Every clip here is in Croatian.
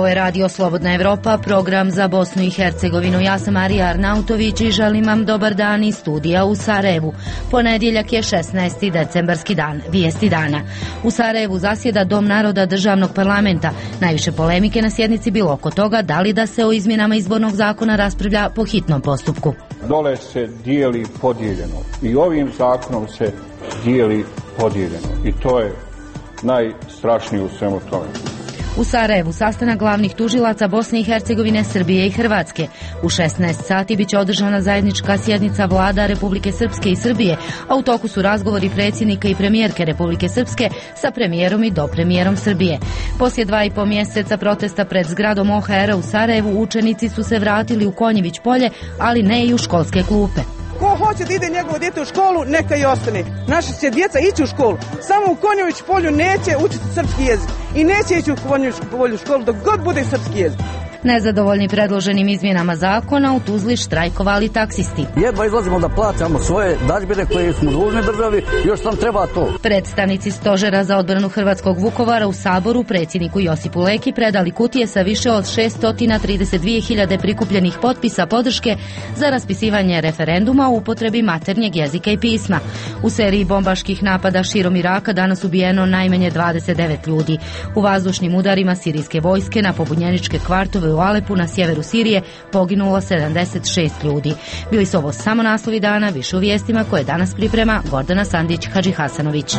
Ovo je Radio Slobodna Evropa, program za Bosnu i Hercegovinu. Ja sam Marija Arnautović i želim vam dobar dan iz studija u Sarajevu. Ponedjeljak je 16. decembarski dan, vijesti dana. U Sarajevu zasjeda Dom naroda državnog parlamenta. Najviše polemike na sjednici bilo oko toga da li da se o izmjenama izbornog zakona raspravlja po hitnom postupku. Dole se dijeli podijeljeno i ovim zakonom se dijeli podijeljeno i to je najstrašnije u svemu tome. U Sarajevu sastanak glavnih tužilaca Bosne i Hercegovine, Srbije i Hrvatske. U 16 sati biće održana zajednička sjednica vlada Republike Srpske i Srbije, a u toku su razgovori predsjednika i premijerke Republike Srpske sa premijerom i dopremijerom Srbije. Poslije 2,5 mjeseca protesta pred zgradom OHR-a u Sarajevu učenici su se vratili u Konjević polje, ali ne i u školske klupe. Ko hoće da ide njegovo dijete u školu, neka i ostane. Naša će djeca ići u školu. Samo u Konjević polju neće učiti srpski jezik. I neće ići u Konjević polju školu dok god bude srpski jezik. Nezadovoljni predloženim izmjenama zakona u Tuzli štrajkovali taksisti. Jedva izlazimo da plaćamo svoje dažbine koje smo dužni državi, još nam treba to. Predstavnici Stožera za odbranu hrvatskog Vukovara u Saboru predsjedniku Josipu Leki predali kutije sa više od 632.000 prikupljenih potpisa podrške za raspisivanje referenduma o upotrebi maternjeg jezika i pisma. U seriji bombaških napada širom Iraka danas ubijeno najmanje 29 ljudi. U vazdušnim udarima sirijske vojske na pobunjeničke kvartove u Alepu na sjeveru Sirije poginulo 76 ljudi. Bili su ovo samo naslovi dana, više u vijestima koje danas priprema Gordana Sandić-Hadžihasanović.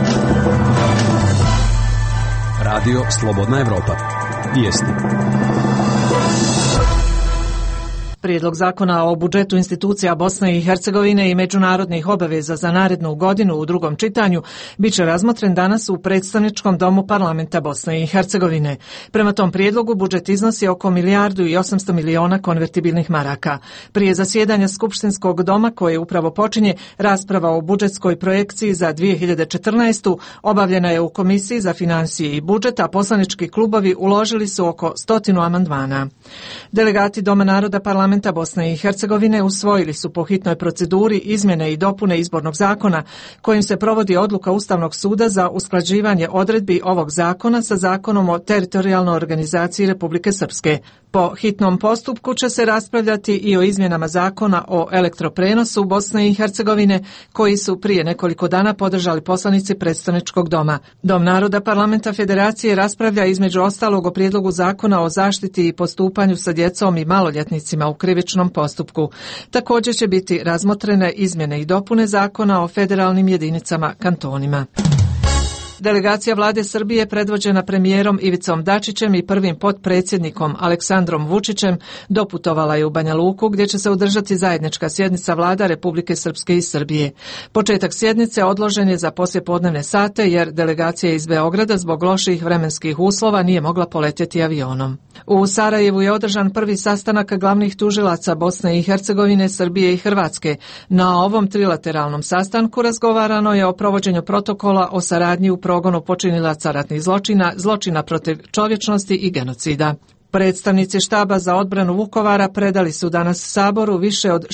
Radio Slobodna Evropa. Vijesti. Prijedlog zakona o budžetu institucija Bosne i Hercegovine i međunarodnih obaveza za narednu godinu u drugom čitanju biće razmotren danas u predstavničkom domu parlamenta Bosne i Hercegovine. Prema tom prijedlogu budžet iznosi oko 1.800.000.000 konvertibilnih maraka. Prije zasjedanja Skupštinskog doma, koje upravo počinje, rasprava o budžetskoj projekciji za 2014. obavljena je u Komisiji za financije i budžet, a poslanički klubovi uložili su oko 100 amandmana. Delegati Doma naroda parlamenta Bosne i Hercegovine usvojili su po hitnoj proceduri izmjene i dopune izbornog zakona kojim se provodi odluka Ustavnog suda za usklađivanje odredbi ovog zakona sa zakonom o teritorijalnoj organizaciji Republike Srpske. Po hitnom postupku će se raspravljati i o izmjenama zakona o elektroprenosu Bosne i Hercegovine koji su prije nekoliko dana podržali poslanici predstavničkog doma. Dom naroda parlamenta Federacije raspravlja između ostalog o prijedlogu zakona o zaštiti i postupanju sa djecom i maloljetnicima u krivičnom postupku. Također će biti razmotrene izmjene i dopune zakona o federalnim jedinicama kantonima. Delegacija vlade Srbije predvođena premijerom Ivicom Dačićem i prvim potpredsjednikom Aleksandrom Vučićem doputovala je u Banja Luku gdje će se održati zajednička sjednica vlada Republike Srpske i Srbije. Početak sjednice odložen je za poslijepodnevne sate jer delegacija iz Beograda zbog loših vremenskih uslova nije mogla poletjeti avionom. U Sarajevu je održan prvi sastanak glavnih tužilaca Bosne i Hercegovine, Srbije i Hrvatske. Na ovom trilateralnom sastanku razgovarano je o provođenju protokola o saradnji u progonu počinilaca ratnih zločina, zločina protiv čovječnosti i genocida. Predstavnici štaba za odbranu Vukovara predali su danas Saboru više od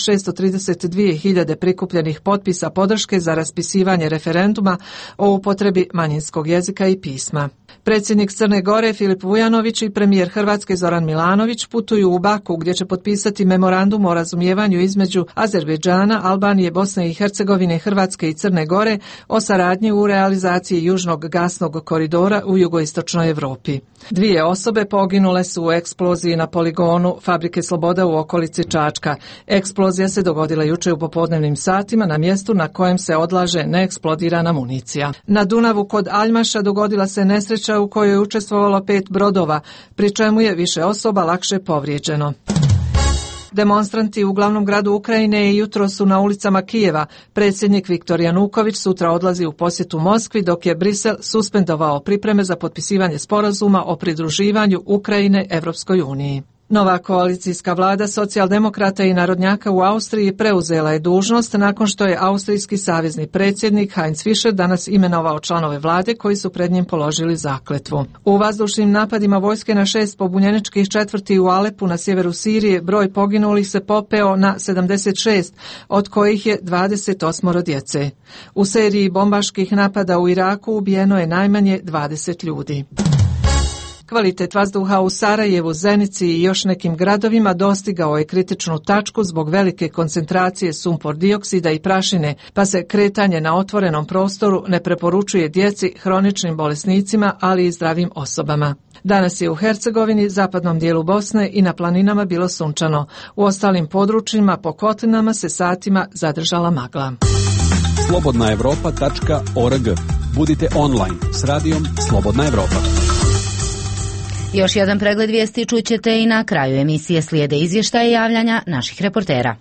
632.000 prikupljenih potpisa podrške za raspisivanje referenduma o upotrebi manjinskog jezika i pisma. Predsjednik Crne Gore Filip Vujanović i premijer Hrvatske Zoran Milanović putuju u Baku gdje će potpisati memorandum o razumijevanju između Azerbejdžana, Albanije, Bosne i Hercegovine, Hrvatske i Crne Gore o saradnji u realizaciji južnog gasnog koridora u jugoistočnoj Europi. 2 osobe poginule su u eksploziji na poligonu Fabrike Sloboda u okolici Čačka. Eksplozija se dogodila jučer u popodnevnim satima na mjestu na kojem se odlaže neeksplodirana municija. Na Dunavu kod Aljmaša dogodila se nesreća u kojoj je učestvovalo 5 brodova, pri čemu je više osoba lakše povrijeđeno. Demonstranti u glavnom gradu Ukrajine jutro su na ulicama Kijeva. Predsjednik Viktor Januković sutra odlazi u posjetu Moskvi, dok je Brisel suspendovao pripreme za potpisivanje sporazuma o pridruživanju Ukrajine Evropskoj uniji. Nova koalicijska vlada socijaldemokrata i narodnjaka u Austriji preuzela je dužnost nakon što je austrijski savezni predsjednik Heinz Fischer danas imenovao članove vlade koji su pred njim položili zakletvu. U vazdušnim napadima vojske na 6 pobunjeničkih četvrti u Alepu na sjeveru Sirije broj poginulih se popeo na 76, od kojih je 28 djece. U seriji bombaških napada u Iraku ubijeno je najmanje 20 ljudi. Kvalitet vazduha u Sarajevu, Zenici i još nekim gradovima dostigao je kritičnu tačku zbog velike koncentracije sumpor dioksida i prašine, pa se kretanje na otvorenom prostoru ne preporučuje djeci, hroničnim bolesnicima, ali i zdravim osobama. Danas je u Hercegovini, zapadnom dijelu Bosne i na planinama bilo sunčano. U ostalim područjima po kotlinama se satima zadržala magla. slobodnaevropa.org. Budite online s radijom Slobodna Evropa. Još jedan pregled vijesti čućete i na kraju emisije. Slijede izvještaje i javljanja naših reportera.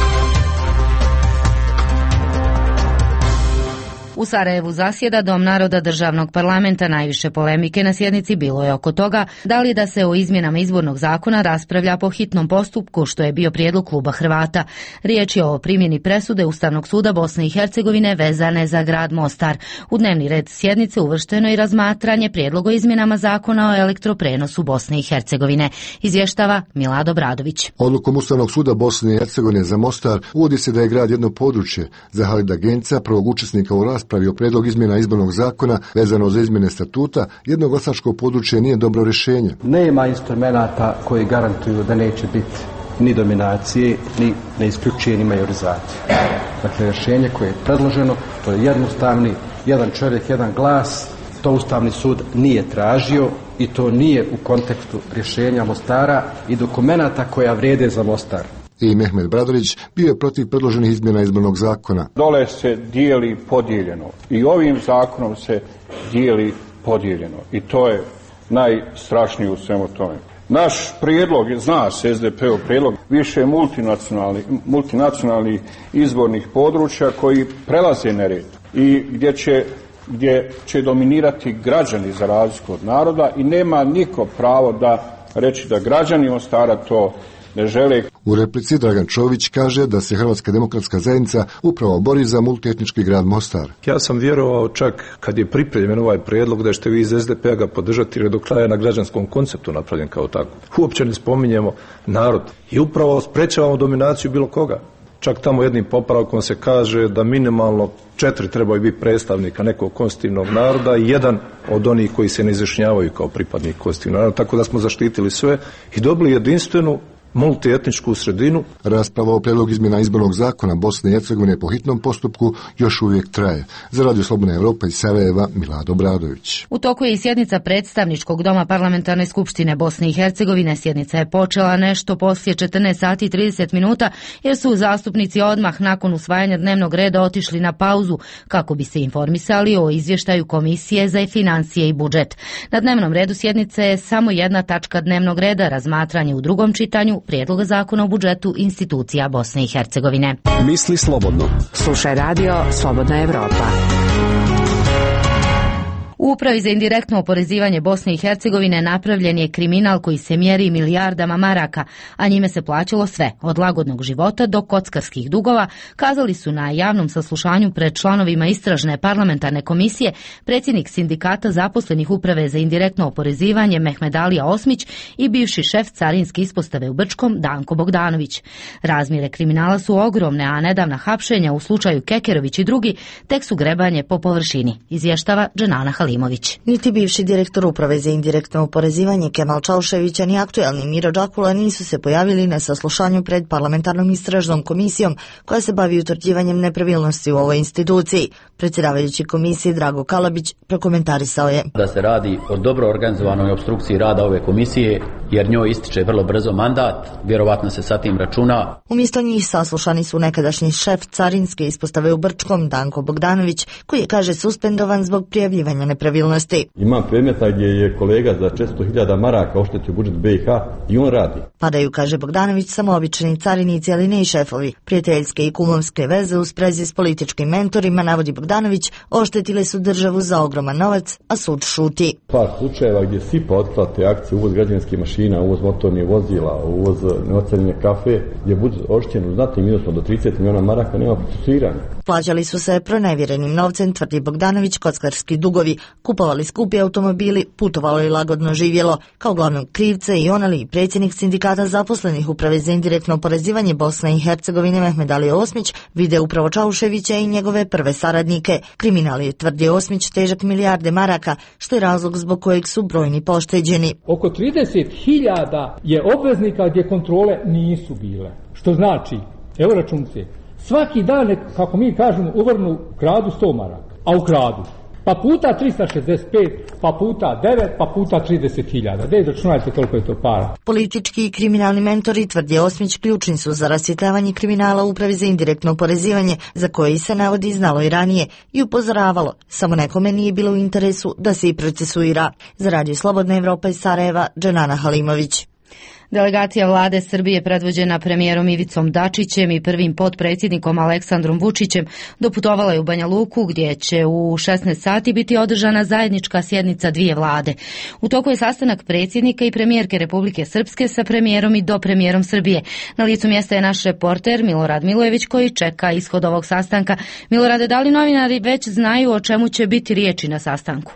U Sarajevu zasjeda Dom naroda državnog parlamenta. Najviše polemike na sjednici bilo je oko toga da li da se o izmjenama izbornog zakona raspravlja po hitnom postupku, što je bio prijedlog kluba Hrvata. Riječ je o primjeni presude Ustavnog suda Bosne i Hercegovine vezane za grad Mostar. U dnevni red sjednice uvršteno i razmatranje prijedloga o izmjenama zakona o elektroprenosu Bosne i Hercegovine. Izvještava Milado Bradović. Odlukom Ustavnog suda Bosne i Hercegovine za Mostar uvodi se da je grad jedno područje. Za Halida Genca, prvog učesnika u raspravi o prijedlog izmjena izbornog zakona vezano za izmjene statuta, jedno glasačko područje nije dobro rješenje. Nema instrumenata koji garantuju da neće biti ni dominacije, ni neisključije, ni majorizacije. Dakle, rješenje koje je predloženo, to je jednostavni, jedan čovjek, jedan glas, to Ustavni sud nije tražio i to nije u kontekstu rješenja Mostara i dokumenata koja vrijede za Mostar. I Mehmed Bradović bio je protiv predloženih izmjena izbornog zakona. Dole se dijeli podijeljeno i ovim zakonom se dijeli podijeljeno i to je najstrašnije u svemu tome. Naš prijedlog, zna se SDP-ov prijedlog, više multinacionalnih izbornih područja koji prelaze nered i gdje će dominirati građani za razliku od naroda i nema niko pravo da reći da građani Mostara to ne žele. U replici Dragan Čović kaže da se Hrvatska demokratska zajednica upravo bori za multietnički grad Mostar. Ja sam vjerovao čak kad je pripremljen ovaj prijedlog da ćete vi iz SDP-a ga podržati jer je do kraja na građanskom konceptu napravljen kao tako. Uopće ne spominjemo narod i upravo sprečavamo dominaciju bilo koga. Čak tamo jednim popravkom se kaže da minimalno 4 trebaju biti predstavnika nekog konstitutivnog naroda i jedan od onih koji se ne izjašnjavaju kao pripadnik konstitutivnog naroda, tako da smo zaštitili sve i dobili jedinstvenu multietničku sredinu. Rasprava o prijedlogu izmjena izbornog zakona Bosne i Hercegovine po hitnom postupku još uvijek traje. Za Radio Slobodna Evropa iz Sarajeva, Milado Bradović. U toku je i sjednica predstavničkog doma Parlamentarne skupštine Bosne i Hercegovine. Sjednica je počela nešto poslije 14 sati i 30 minuta jer su zastupnici odmah nakon usvajanja dnevnog reda otišli na pauzu kako bi se informisali o izvještaju Komisije za financije i budžet. Na dnevnom redu sjednice je samo jedna tačka dnevnog reda, razmatranje u drugom čitanju prijedloga zakona o budžetu institucija Bosne i Hercegovine. Misli slobodno. Slušaj radio Slobodna Evropa. U Upravi za indirektno oporezivanje Bosne i Hercegovine napravljen je kriminal koji se mjeri milijardama maraka, a njime se plaćalo sve, od lagodnog života do kockarskih dugova, kazali su na javnom saslušanju pred članovima istražne parlamentarne komisije predsjednik sindikata zaposlenih Uprave za indirektno oporezivanje Mehmed Alija Osmić i bivši šef carinske ispostave u Brčkom Danko Bogdanović. Razmjere kriminala su ogromne, a nedavna hapšenja u slučaju Kekerović i drugi tek su grebanje po površini, izvještava Dženana Halimović. Niti bivši direktor Uprave za indirektno oporezivanje Kemal Čaušević, ni aktuelni Miro Đakula nisu se pojavili na saslušanju pred parlamentarnom istražnom komisijom koja se bavi utvrđivanjem nepravilnosti u ovoj instituciji. Predsjedavajući komisije Drago Kalabić prokomentarisao je da se radi o dobro organizovanoj opstrukciji rada ove komisije jer njoj ističe vrlo brzo mandat, vjerovatno se sa tim računa. Umjesto njih saslušani su nekadašnji šef carinske ispostave u Brčkom Danko Bogdanović, koji je, kaže, suspendovan zbog prijavljivanja nepravilnosti. Imam predmeta gdje je kolega za 400.000 maraka oštetio budžet BiH i on radi. Padaju, kaže Bogdanović, samo obični carinici, ali ne i šefovi. Prijateljske i kumovske veze u sprezi s političkim mentorima, navodi Bogdanović, oštetile su državu za ogroman novac, a sud šuti. Par slučajeva gdje SIPA otplate akcije, uvoz građevinskih mašina, uvoz motornih vozila, uvoz neocenjene kafe, gdje budžet oštećen u znatnim iznosom do 30 miliona maraka, nema procesuiranja. Plaćali su se pronevjerenim novcem, tvrdi Bogdanović, kockarski dugovi, kupovali skupi automobili, putovalo i lagodno živjelo. Kao glavnog krivca i on, ali i predsjednik sindikata zaposlenih Uprave za indirektno oporezivanje Bosne i Hercegovine Mehmed Ali Osmić vide upravo Čauševića i njegove prve saradnike. Kriminal je, tvrdi Osmić, težak milijarde maraka, što je razlog zbog kojeg su brojni pošteđeni. Oko 30.000 je obveznika gdje kontrole nisu bile. Što znači, evo računice, svaki dan, kako mi kažemo, uvrnu kradu 100 maraka, a ukradu. Pa puta 365, pa puta 9, pa puta 30.000. Da izračunajte koliko je to para. Politički i kriminalni mentori, tvrdi Osmić, ključni su za rasvjetavanje kriminala u Upravi za indirektno oporezivanje, za koje se navodi znalo i ranije i upozoravalo. Samo nekome nije bilo u interesu da se i procesuira. Za Radio Slobodna Evropa iz Sarajeva, Dženana Halimović. Delegacija vlade Srbije predvođena premijerom Ivicom Dačićem i prvim potpredsjednikom Aleksandrom Vučićem doputovala je u Banja Luku, gdje će u 16 sati biti održana zajednička sjednica dvije vlade. U toku je sastanak predsjednika i premijerke Republike Srpske sa premijerom i dopremijerom Srbije. Na licu mjesta je naš reporter Milorad Milojević koji čeka ishod ovog sastanka. Milorade, da li novinari već znaju o čemu će biti riječi na sastanku?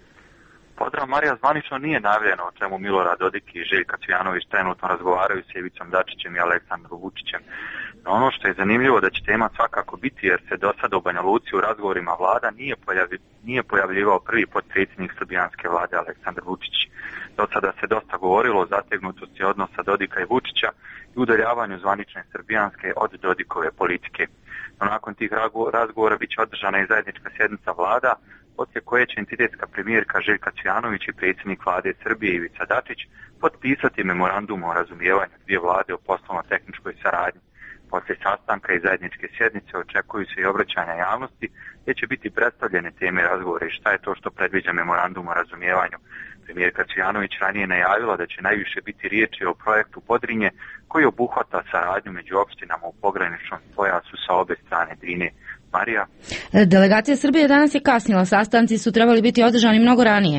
Pozdrav Marija, zvanično nije najavljeno o čemu Milorad Dodik i Željka Cvijanović trenutno razgovaraju s Ivicom Dačićem i Aleksandrom Vučićem. No ono što je zanimljivo da će tema svakako biti, jer se do sada u Banja Luci u razgovorima vlada nije pojavljivao prvi potpredsjednik srbijanske vlade Aleksandar Vučić. Do sada se dosta govorilo o zategnutosti odnosa Dodika i Vučića i udaljavanju zvanične srbijanske od Dodikove politike. No nakon tih razgovora bit će održana i zajednička sjednica vlada, poslije koje će entitetska premijerka Željka Cvijanović i predsjednik vlade Srbije Ivica Dačić potpisati memorandum o razumijevanju dvije vlade o poslovno-tehničkoj saradnji. Poslije sastanka i zajedničke sjednice očekuju se i obraćanja javnosti, gdje će biti predstavljene teme razgovora i šta je to što predviđa memorandum o razumijevanju. Premijerka Cvijanović ranije najavila da će najviše biti riječi o projektu Podrinje, koji obuhvata saradnju među opštinama u pograničnom pojasu sa obe strane Drine. Marija? Delegacija Srbije danas je kasnila, sastanci su trebali biti održani mnogo ranije.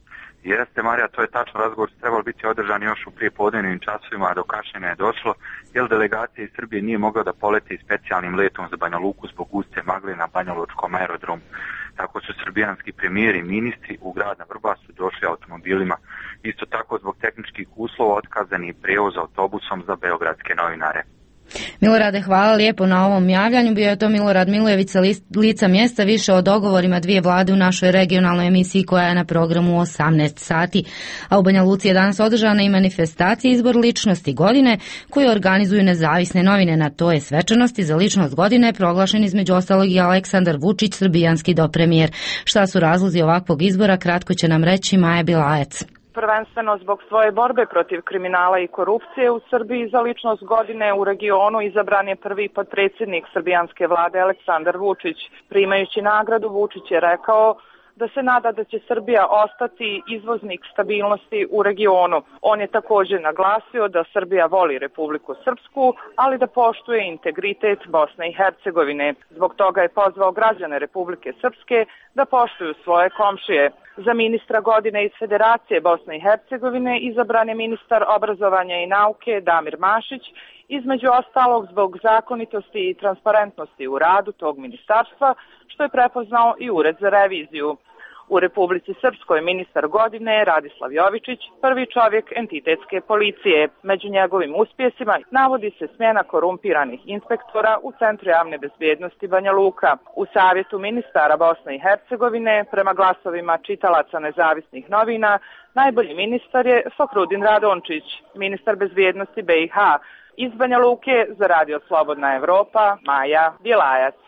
Jeste, Marija, to je tačno, razgovor su trebali biti održani još u prijepodnevnim časovima, a do kašnjenja je došlo, jer delegacija iz Srbije nije mogla da poleti specijalnim letom za Banja Luku zbog guste magle na banjalučkom aerodromu. Tako su srbijanski premijeri i ministri u grad na Vrbasu došli automobilima. Isto tako zbog tehničkih uslova otkazani prijevoz autobusom za beogradske novinare. Milorade, hvala lijepo na ovom javljanju. Bio je to Milorad Milojević sa lica mjesta, više o dogovorima dvije vlade u našoj regionalnoj emisiji koja je na programu 18 sati. A u Banja Luci je danas održana i manifestacija Izbor ličnosti godine koju organizuju nezavisne novine. Na toj svečanosti za ličnost godine proglašen između ostalog i Aleksandar Vučić, srbijanski dopremijer. Šta su razlozi ovakvog izbora, kratko će nam reći Maja Bilajac. Prvenstveno zbog svoje borbe protiv kriminala i korupcije u Srbiji za ličnost godine u regionu izabran je prvi potpredsjednik srbijanske vlade Aleksandar Vučić. Primajući nagradu, Vučić je rekao da se nada da će Srbija ostati izvoznik stabilnosti u regionu. On je također naglasio da Srbija voli Republiku Srpsku, ali da poštuje integritet Bosne i Hercegovine. Zbog toga je pozvao građane Republike Srpske da poštuju svoje komšije. Za ministra godine iz Federacije Bosne i Hercegovine izabran je ministar obrazovanja i nauke Damir Mašić, između ostalog zbog zakonitosti i transparentnosti u radu tog ministarstva, što je prepoznao i Ured za reviziju. U Republici Srpskoj ministar godine je Radislav Jovičić, prvi čovjek entitetske policije. Među njegovim uspjesima navodi se smjena korumpiranih inspektora u Centru javne bezbjednosti Banja Luka. U savjetu ministara Bosne i Hercegovine, prema glasovima čitalaca nezavisnih novina, najbolji ministar je Fahrudin Radončić, ministar bezbjednosti BiH. Iz Banja Luke za Radio Slobodna Evropa, Maja Bjelajac.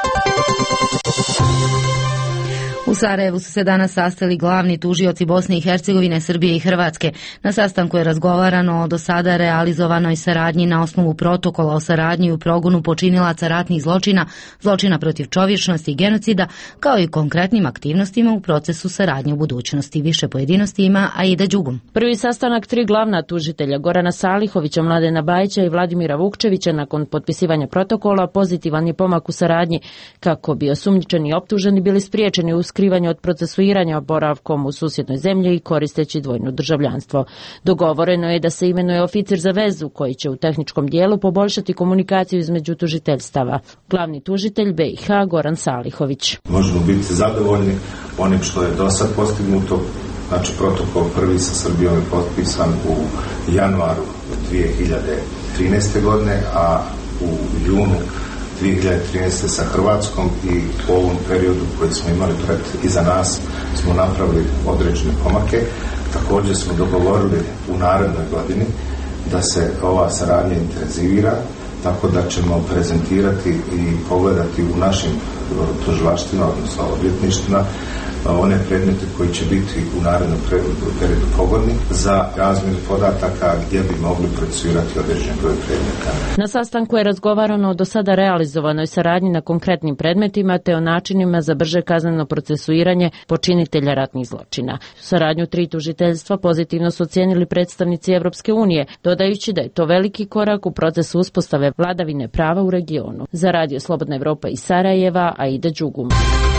U Sarajevu su se danas sastali glavni tužioci Bosne i Hercegovine, Srbije i Hrvatske. Na sastanku je razgovarano o do sada realizovanoj saradnji na osnovu protokola o saradnji i u progonu počinilaca ratnih zločina, zločina protiv čovječnosti i genocida, kao i konkretnim aktivnostima u procesu saradnje u budućnosti. Više pojedinosti ima Aida Đugum. Prvi sastanak tri glavna tužitelja Gorana Salihovića, Mladena Bajića i Vladimira Vukčevića nakon potpisivanja protokola pozitivan je pomak u saradnji kako bi osumnjičeni i optuženi bili spriječeni u skrivanju oslobođivanje od procesuiranja boravkom u susjednoj zemlji i koristeći dvojno državljanstvo. Dogovoreno je da se imenuje oficir za vezu koji će u tehničkom dijelu poboljšati komunikaciju između tužiteljstava. Glavni tužitelj BiH Goran Salihović. Možemo biti zadovoljni onim što je do sad postignuto. Znači, protokol prvi sa Srbijom je potpisan u januaru 2013. godine, a u junu 2013. sa Hrvatskom, i u ovom periodu koji smo imali iza nas smo napravili određene pomake. Također smo dogovorili u narednoj godini da se ova saradnja intenzivira, tako da ćemo prezentirati i pogledati u našim tužilaštvima, odnosno odvjetništvima, one predmete koji će biti u narednom periodu pogodni za razmjenu podataka gdje bi mogli procesuirati određen broj predmeta. Na sastanku je razgovarano o do sada realizovanoj saradnji na konkretnim predmetima te o načinima za brže kazneno procesuiranje počinitelja ratnih zločina. Saradnju 3 tužiteljstva pozitivno su ocijenili predstavnici Evropske unije, dodajući da je to veliki korak u procesu uspostave vladavine prava u regionu. Za Radio Slobodna Evropa iz Sarajeva, Aida Đugum.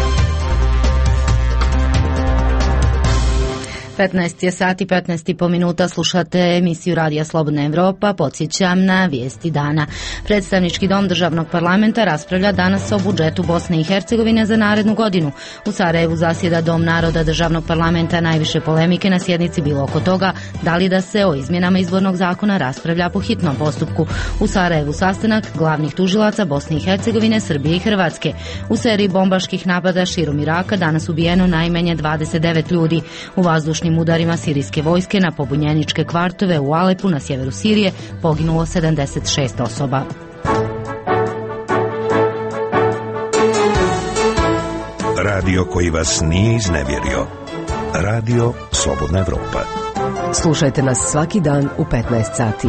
15 je sati, 15,5 minuta, slušate emisiju Radija Slobodna Evropa. Podsjećam na vijesti dana. Predstavnički dom državnog parlamenta raspravlja danas o budžetu Bosne i Hercegovine za narednu godinu. U Sarajevu zasjeda Dom naroda državnog parlamenta. Najviše polemike na sjednici bilo oko toga da li da se o izmjenama izbornog zakona raspravlja po hitnom postupku. U Sarajevu sastanak glavnih tužilaca Bosne i Hercegovine, Srbije i Hrvatske. U seriji bombaških napada širom Iraka danas ubijeno najmanje 29 ljudi. U vazdušnim udarima sirijske vojske na pobunjeničke kvartove u Alepu na sjeveru Sirije poginulo 76 osoba. Radio koji vas nije iznevjerio. Radio Slobodna Evropa. Slušajte nas svaki dan u 15 sati.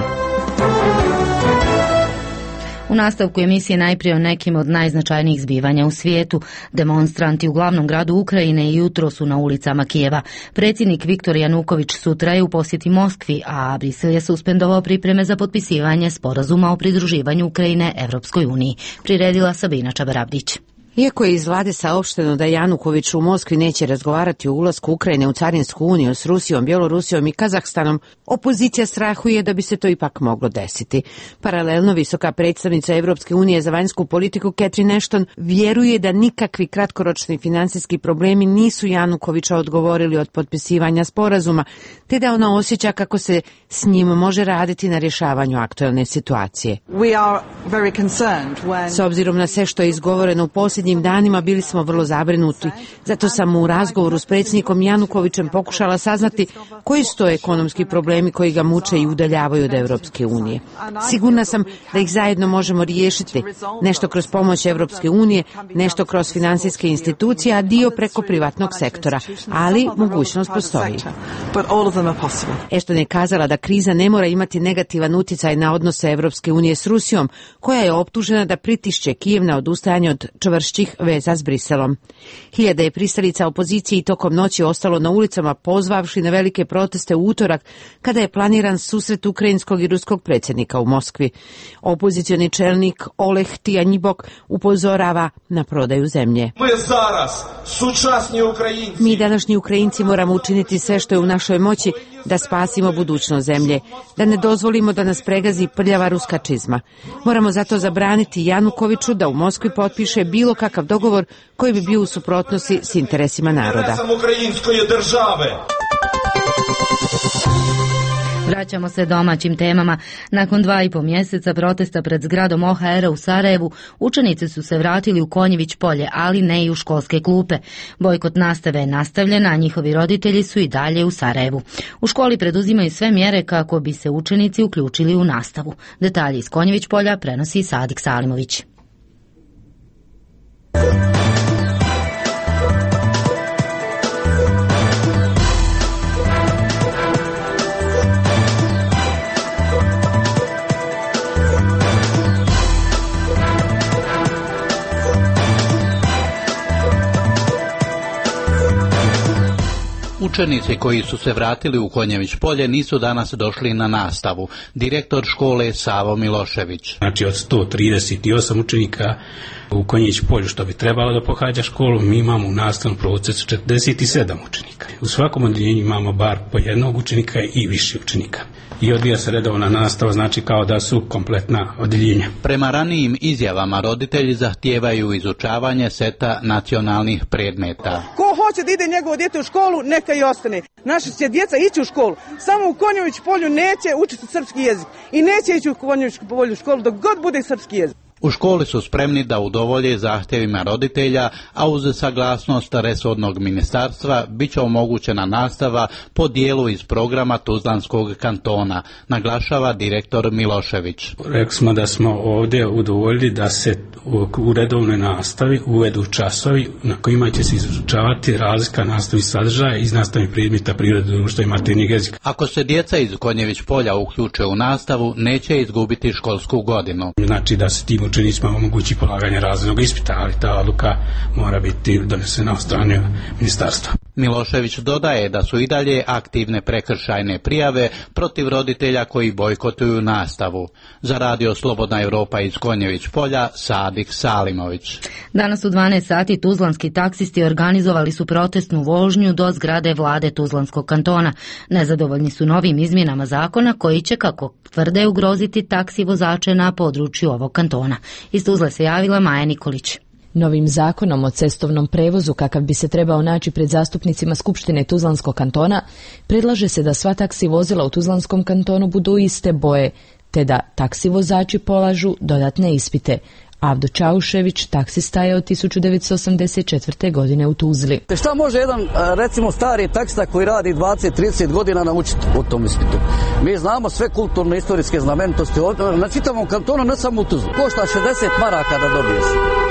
U nastavku emisije najprije o nekim od najznačajnijih zbivanja u svijetu. Demonstranti u glavnom gradu Ukrajine jutro su na ulicama Kijeva. Predsjednik Viktor Januković sutra je u posjeti Moskvi, a Brisel je suspendovao pripreme za potpisivanje sporazuma o pridruživanju Ukrajine Evropskoj uniji. Priredila Sabina Čabarabdić. Iako je iz vlade saopšteno da Januković u Moskvi neće razgovarati o ulasku Ukrajine u Carinsku uniju s Rusijom, Bjelorusijom i Kazahstanom, opozicija strahuje da bi se to ipak moglo desiti. Paralelno, visoka predstavnica Evropske unije za vanjsku politiku Catherine Ashton vjeruje da nikakvi kratkoročni financijski problemi nisu Janukovića odgovorili od potpisivanja sporazuma, te da ona osjeća kako se s njim može raditi na rješavanju aktualne situacije. S obzirom na sve što je izgovoreno u posljednjim danima, bili smo vrlo zabrinuti. Zato sam u razgovoru s predsjednikom Janukovićem pokušala saznati koji su to ekonomski problemi koji ga muče i udaljavaju od Evropske unije. Sigurna sam da ih zajedno možemo riješiti. Nešto kroz pomoć Evropske unije, nešto kroz financijske institucije, a dio preko privatnog sektora. Ali mogućnost postoji. Ashton je kazala da kriza ne mora imati negativan utjecaj na odnose Evropske unije s Rusijom, koja je optužena da pritišće Kijev na odustajanje od čvršćih veza s Briselom. Hiljade je pristalica opozicije i tokom noći ostalo na ulicama pozvavši na velike proteste u utorak kada je planiran susret ukrajinskog i ruskog predsjednika u Moskvi. Opozicioni čelnik Oleg Tijanjibok upozorava na prodaju zemlje. Mi današnji Ukrajinci moramo učiniti sve što je u našoj moći da spasimo budućnost zemlje, da ne dozvolimo da nas pregazi prljava ruska čizma. Moramo zato zabraniti Janukoviću da u Moskvi potpiše bilo kakav dogovor koji bi bio u suprotnosti s interesima naroda. Vraćamo se domaćim temama. Nakon 2,5 mjeseca protesta pred zgradom OHR-a u Sarajevu, učenici su se vratili u Konjević polje, ali ne i u školske klupe. Bojkot nastave je nastavljen, a njihovi roditelji su i dalje u Sarajevu. U školi preduzimaju sve mjere kako bi se učenici uključili u nastavu. Detalji iz Konjević polja prenosi Sadik Salimović. Učenici koji su se vratili u Konjević polje nisu danas došli na nastavu. Direktor škole Savo Milošević. Znači od 138 učenika u Konjević polju što bi trebalo da pohađa školu, mi imamo u nastavnom procesu 47 učenika. U svakom odjeljenju imamo bar po jednog učenika i više učenika. I odvija se redovna nastava, znači kao da su kompletna odjeljenja. Prema ranijim izjavama roditelji zahtijevaju izučavanje seta nacionalnih predmeta. Ko hoće da ide njegovo dijete u školu, neka i ostane. Naša će djeca ići u školu. Samo u Konjević polju neće učiti srpski jezik. I neće ići u Konjević polju školu dok god bude srpski jezik. U školi su spremni da udovolje zahtjevima roditelja, a uz saglasnost resornog ministarstva bit će omogućena nastava po dijelu iz programa Tuzlanskog kantona, naglašava direktor Milošević. Rekli smo da smo ovdje udovoljili da se u redovnoj nastavi uvedu časovi na kojima će se izučavati razlika nastavnih sadržaja iz nastavnih predmeta prirode, društva i maternjeg jezika. Ako se djeca iz Konjević polja uključe u nastavu, neće izgubiti školsku godinu. Znači da se tim učenicima omogući polaganje razrednog ispita, ali ta odluka mora biti donesena od strane ministarstva. Milošević dodaje da su i dalje aktivne prekršajne prijave protiv roditelja koji bojkotuju nastavu. Za radio Slobodna Europa iz Konjević polja, Sadik Salimović. Danas u 12 sati tuzlanski taksisti organizovali su protestnu vožnju do zgrade vlade Tuzlanskog kantona. Nezadovoljni su novim izmjenama zakona koji će, kako tvrde, ugroziti taksi vozače na području ovog kantona. Iz Tuzle se javila Maja Nikolić. Novim zakonom o cestovnom prevozu, kakav bi se trebao naći pred zastupnicima Skupštine Tuzlanskog kantona, predlaže se da sva taksi vozila u Tuzlanskom kantonu budu iste boje, te da taksi vozači polažu dodatne ispite. Avdo Čaušević, taksista je od 1984. godine u Tuzli. Šta može jedan, recimo, stari taksista koji radi 20-30 godina naučiti u tom ispitu? Mi znamo sve kulturno-istorijske znamenitosti na čitavom kantonu, ne samo u Tuzli. Košta 60 maraka da dobiješ.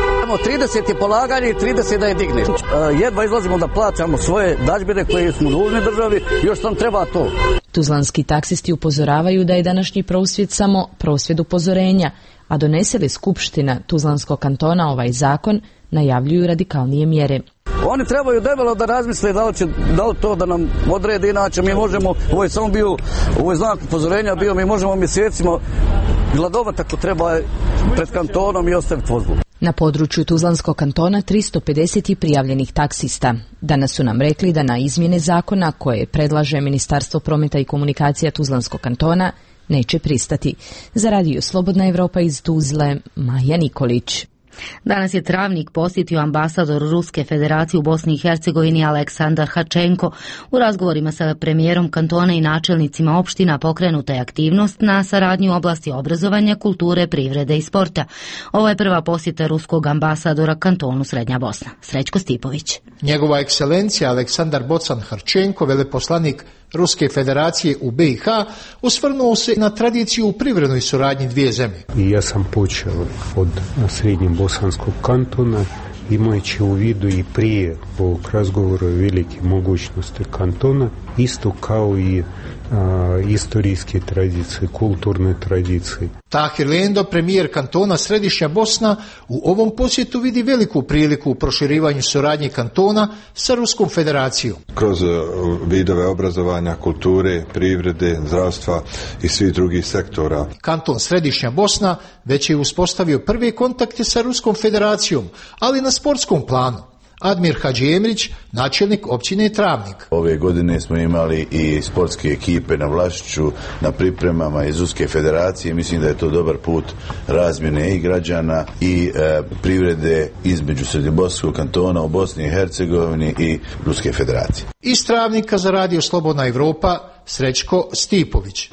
30 je polaganje i 30 da je digneš. Jedva izlazimo da plaćamo svoje dažbine koje smo dužni državi, još nam treba to. Tuzlanski taksisti upozoravaju da je današnji prosvjed samo prosvjed upozorenja, a donese li Skupština Tuzlanskog kantona ovaj zakon, najavljuju radikalnije mjere. Oni trebaju debelo da razmisle da li to da nam odredi, inače mi možemo, ovo je samo bio, ovo je znak upozorenja bio, mi možemo mjesecima gladovati ako treba pred kantonom i ostaviti vozbu. Na području Tuzlanskog kantona 350 prijavljenih taksista. Danas su nam rekli da na izmjene zakona koje predlaže Ministarstvo prometa i komunikacija Tuzlanskog kantona neće pristati. Za radio Slobodna Evropa iz Tuzle, Maja Nikolić. Danas je Travnik posjetio ambasador Ruske federacije u Bosni i Hercegovini Aleksandar Hačenko. U razgovorima sa premijerom kantona i načelnicima opština pokrenuta je aktivnost na saradnji u oblasti obrazovanja, kulture, privrede i sporta. Ovo je prva posjeta ruskog ambasadora kantonu Srednja Bosna. Srećko Stipović. Njegova ekscelencija Aleksandar Bocan Harčenko, veleposlanik Ruske federacije u BiH, osvrnuo se na tradiciju u privrednoj suradnji dvije zemlje. Ja sam počeo od Srednjobosanskog kantona, imajući u vidu i prije ovog razgovora velike mogućnosti kantona, isto kao i istorijske tradicije, kulturne tradicije. Tahir Lendo, premijer kantona Središnja Bosna, u ovom posjetu vidi veliku priliku u proširivanju suradnje kantona sa Ruskom federacijom. Kroz vidove obrazovanja, kulture, privrede, zdravstva i svih drugih sektora. Kanton Središnja Bosna već je uspostavio prve kontakte sa Ruskom federacijom, ali na sportskom planu. Admir Hadžiemrić, načelnik općine Travnik. Ove godine smo imali i sportske ekipe na Vlašiću, na pripremama iz Ruske federacije. Mislim da je to dobar put razmjene i građana i privrede između Srednjobosanskog kantona u Bosni i Hercegovini i Ruske federacije. Iz Travnika za radio Slobodna Evropa, Srećko Stipović.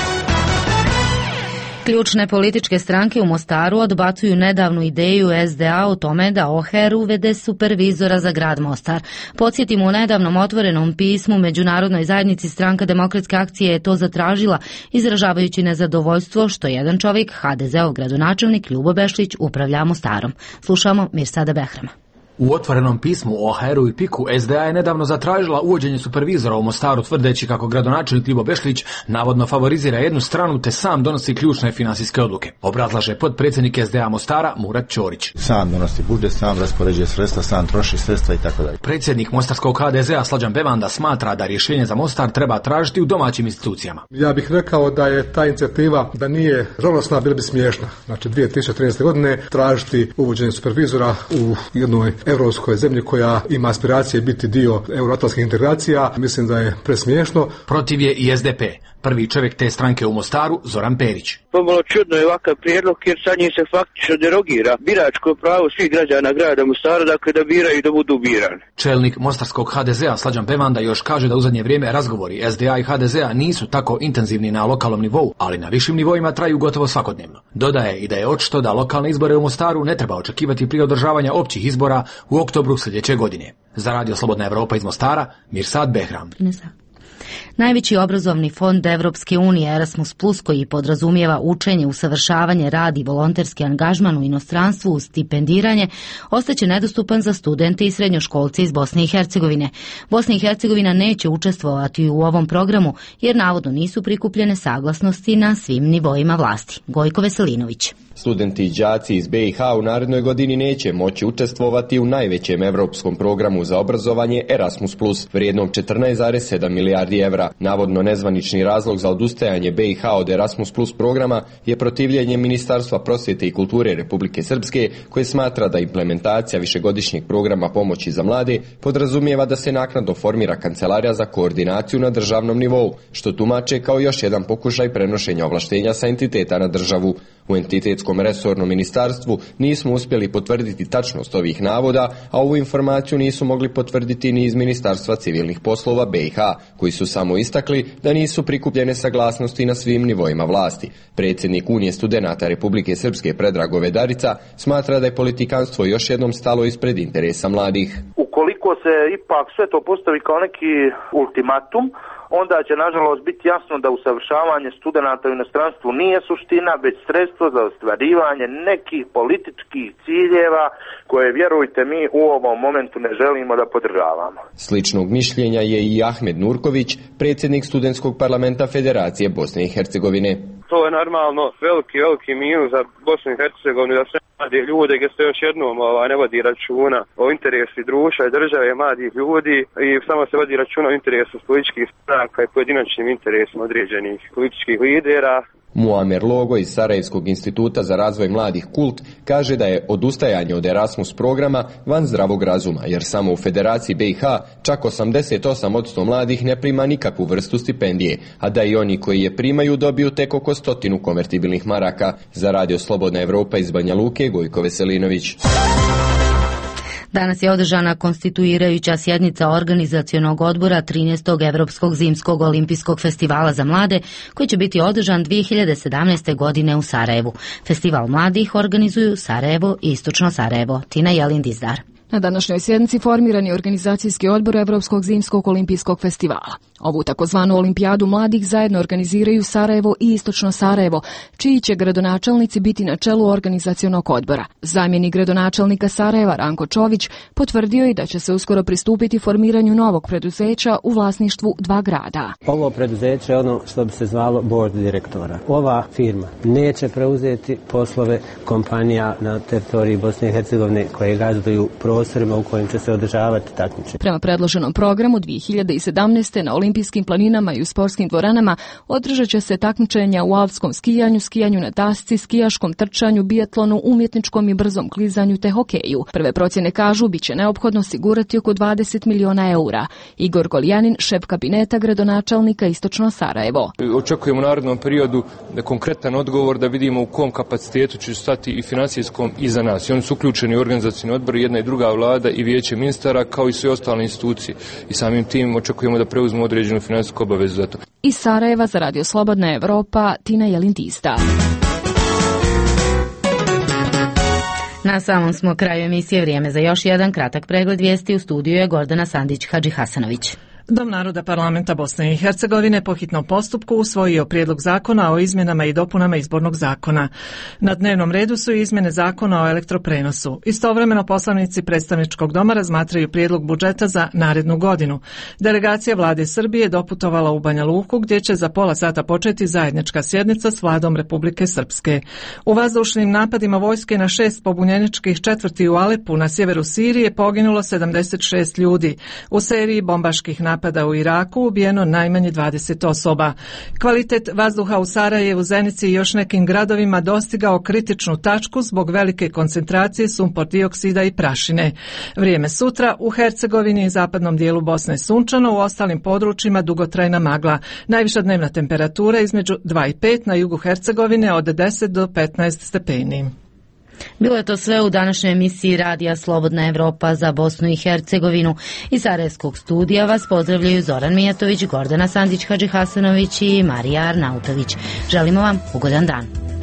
Ključne političke stranke u Mostaru odbacuju nedavnu ideju SDA o tome da OHR uvede supervizora za grad Mostar. Podsjetimo, u nedavnom otvorenom pismu Međunarodnoj zajednici Stranka demokratske akcije je to zatražila, izražavajući nezadovoljstvo što jedan čovjek, HDZ-ov gradonačelnik Ljubo Bešlić, upravlja Mostarom. Slušamo Mirsada Behrama. U otvorenom pismu o OHR-u i PIK-u SDA je nedavno zatražila uvođenje supervizora u Mostaru, tvrdeći kako gradonačelnik Ljibo Bešlić navodno favorizira jednu stranu te sam donosi ključne finansijske odluke. Obrazlaže potpredsjednik SDA Mostara Murat Ćorić. Sam donosi budžet, sam raspoređuje sredstva, sam troši sredstva i tako dalje. Predsjednik mostarskog HDZ-a Slađan Bevanda smatra da rješenje za Mostar treba tražiti u domaćim institucijama. Ja bih rekao da je ta inicijativa da nije žalosna, bila bi smiješna. Znači 2013. godine tražiti uvođenje supervizora u jednoj europskoj zemlji koja ima aspiracije biti dio euroatlantskih integracija, mislim da je presmiješno. Protiv je i SDP. Prvi čovjek te stranke u Mostaru, Zoran Perić. Pomalo čudno je ovakav prijedlog jer sa njim se faktično derogira biračko pravo svih građana grada Mostara, dakle da biraju i da budu birani. Čelnik mostarskog HDZ-a Slađan Bevanda još kaže da u zadnje vrijeme razgovori SDA i HDZ-a nisu tako intenzivni na lokalnom nivou, ali na višim nivoima traju gotovo svakodnevno. Dodaje i da je očito da lokalne izbore u Mostaru ne treba očekivati prije održavanja općih izbora u oktobru sljedeće godine. Za Radio Slobodna Evropa iz Mostara, Mirsad Behram. Najveći obrazovni fond Evropske unije Erasmus Plus, koji podrazumijeva učenje, usavršavanje, rad i volonterski angažman u inostranstvu uz stipendiranje, ostaće nedostupan za studente i srednjoškolce iz Bosne i Hercegovine. Bosna i Hercegovina neće učestvovati u ovom programu jer navodno nisu prikupljene saglasnosti na svim nivoima vlasti. Gojko Veselinović. Studenti i đaci iz BiH u narednoj godini neće moći učestvovati u najvećem evropskom programu za obrazovanje Erasmus Plus, vrijednom 14,7 milijardi evra. Navodno nezvanični razlog za odustajanje BiH od Erasmus Plus programa je protivljenje Ministarstva prosvjete i kulture Republike Srpske, koje smatra da implementacija višegodišnjeg programa pomoći za mlade podrazumijeva da se naknadno formira kancelarija za koordinaciju na državnom nivou, što tumače kao još jedan pokušaj prenošenja ovlaštenja sa entiteta na državu. U entitetskom resornom ministarstvu nismo uspjeli potvrditi tačnost ovih navoda, a ovu informaciju nisu mogli potvrditi ni iz Ministarstva civilnih poslova BiH, koji su samo istakli da nisu prikupljene saglasnosti na svim nivoima vlasti. Predsjednik Unije studenata Republike Srpske Predrago Vedarica smatra da je politikanstvo još jednom stalo ispred interesa mladih. Ukoliko se ipak sve to postavi kao neki ultimatum, onda će nažalost biti jasno da usavršavanje studenata u inostranstvu nije suština, već sredstvo za ostvarivanje nekih političkih ciljeva koje, vjerujte mi, u ovom momentu ne želimo da podržavamo. Sličnog mišljenja je i Ahmed Nurković, predsjednik studentskog parlamenta Federacije Bosne i Hercegovine. To je normalno veliki minus za Bosnu i Hercegovinu, da se mladi ljude gdje se još jednom ne vodi računa o interesi društva i države mladih ljudi i samo se vodi računa o interesu političkih stranaka i pojedinačnim interesima određenih političkih lidera. Muamer Logo iz Sarajevskog instituta za razvoj mladih Kult kaže da je odustajanje od Erasmus programa van zdravog razuma, jer samo u Federaciji BiH čak 88% mladih ne prima nikakvu vrstu stipendije, a da i oni koji je primaju dobiju tek oko 100 konvertibilnih maraka. Za Radio Slobodna Evropa iz Banja Luke, Gojko Veselinović. Danas je održana konstituirajuća sjednica organizacionog odbora 13. Evropskog zimskog olimpijskog festivala za mlade, koji će biti održan 2017. godine u Sarajevu. Festival mladih organizuju Sarajevo i Istočno Sarajevo. Tina Jelin Dizdar. Na današnjoj sjednici formiran je organizacijski odbor Evropskog zimskog olimpijskog festivala. Ovu takozvanu olimpijadu mladih zajedno organiziraju Sarajevo i Istočno Sarajevo, čiji će gradonačelnici biti na čelu organizacionog odbora. Zamjenik gradonačelnika Sarajeva Ranko Čović potvrdio je da će se uskoro pristupiti formiranju novog preduzeća u vlasništvu dva grada. Ovo preduzeće je ono što bi se zvalo board direktora. Ova firma neće preuzeti poslove kompanija na teritoriji Bosne i Hercegovine koje gazduju prostorima u kojim će se održavati takmičenja. Prema predloženom programu 2017. na olimpijskim planinama i u sportskim dvoranama održat će se takmičenja u alpskom skijanju, skijanju na dasci, skijaškom trčanju, biatlonu, umjetničkom i brzom klizanju te hokeju. Prve procjene kažu bit će neophodno osigurati oko 20 miliona eura. Igor Goljanin, šef kabineta gradonačelnika Istočno Sarajevo. Očekujemo u narednom periodu da konkretan odgovor da vidimo u kom kapacitetu će stati i financijskom iza nas. I oni su uključeni u organizacioni odbor, jedna i druga vlada i vijeće ministara kao i sve ostale institucije. I samim tim očekujemo da preuzmu određenu financijsku obavezu za to. Iz Sarajeva za Radio Slobodna Evropa, Tina Jelintista. Na samom smo kraju emisije, vrijeme za još jedan kratak pregled vijesti. U studiju je Gordana Sandić-Hadži Hasanović. Dom naroda parlamenta Bosne i Hercegovine po hitnom postupku usvojio prijedlog zakona o izmjenama i dopunama izbornog zakona. Na dnevnom redu su i izmjene zakona o elektroprenosu. Istovremeno poslanici predstavničkog doma razmatraju prijedlog budžeta za narednu godinu. Delegacija vlade Srbije doputovala u Banja Luku gdje će za pola sata početi zajednička sjednica s vladom Republike Srpske. U vazdušnim napadima vojske na 6 pobunjeničkih četvrti u Alepu na sjeveru Sirije poginulo 76 ljudi. U seriji bombaških napada u Iraku ubijeno najmanje 20 osoba. Kvalitet vazduha u Sarajevu, Zenici i još nekim gradovima dostigao kritičnu tačku zbog velike koncentracije sumpor dioksida i prašine. Vrijeme sutra u Hercegovini i zapadnom dijelu Bosne sunčano, u ostalim područjima dugotrajna magla. Najviša dnevna temperatura između 2 i 5, na jugu Hercegovine od 10 do 15 stepeni. Bilo je to sve u današnjoj emisiji Radija Slobodna Evropa za Bosnu i Hercegovinu. Iz Sarajevskog studija vas pozdravljaju Zoran Mijatović, Gordana Sandić-Hadžihasanović i Marija Arnautović. Želimo vam ugodan dan.